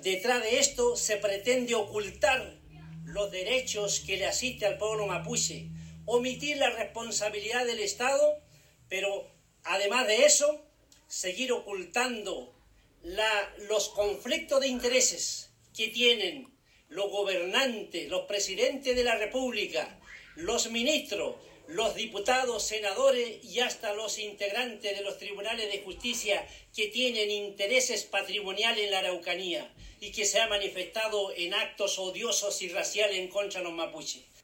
Detrás de esto se pretende ocultar los derechos que le asiste al pueblo mapuche, omitir la responsabilidad del Estado, pero además de eso, seguir ocultando los conflictos de intereses que tienen los gobernantes, los presidentes de la República, los ministros, los diputados, senadores y hasta los integrantes de los tribunales de justicia que tienen intereses patrimoniales en la Araucanía y que se ha manifestado en actos odiosos y raciales en contra de los mapuches.